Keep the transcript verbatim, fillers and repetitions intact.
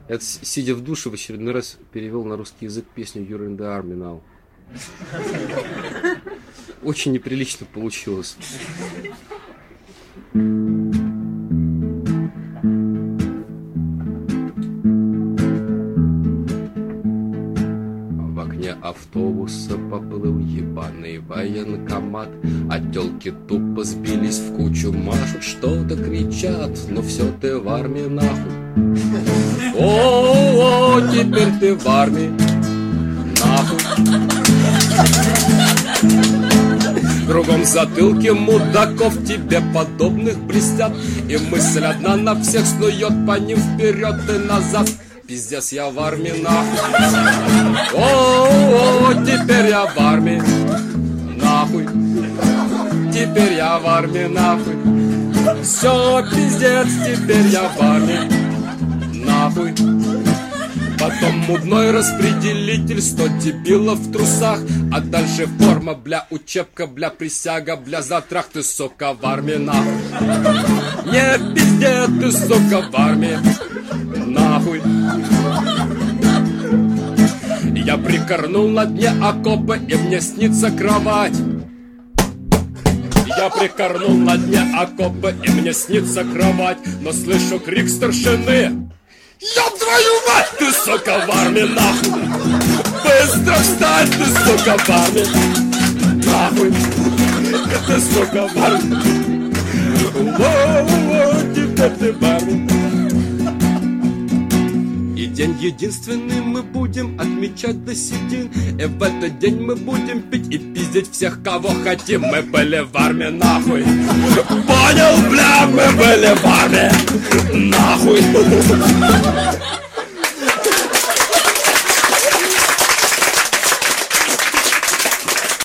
Я, сидя в душе, в очередной раз перевел на русский язык песню You're in the Army Now. Очень неприлично получилось. В окне автобуса поплыл ебаный военкомат, а тёлки тупо сбились в кучу, машут, что-то кричат, но все ты в армии нахуй. О-о-о, теперь ты в армии нахуй. Кругом затылки мудаков тебе подобных блестят, и мысль одна на всех снует по ним вперед и назад. Пиздец, я в армии нахуй. О-о-о, теперь я в армии нахуй. Теперь я в армии нахуй. Все, пиздец, теперь я в армии нахуй. Потом мудной распределитель, сто дебилов в трусах, а дальше форма, бля, учебка, бля, присяга, бля, затрах, ты, сука, в армии нахуй. Не пиздец, ты, сука, в армии нахуй. Я прикорнул на дне окопа, и мне снится кровать. Я прикорнул на дне окопа, и мне снится кровать, но слышу крик старшины: ёб твою мать, ты, сука, в армии нахуй. Быстро встань, ты, сука, в армии нахуй. Ты, сука, в армии. Воу-воу, теперь ты в армии. И день единственный мы будем отмечать до седин, и в этот день мы будем пить и пиздить всех, кого хотим. Мы были в армии нахуй. Понял, бля, мы были в армии нахуй.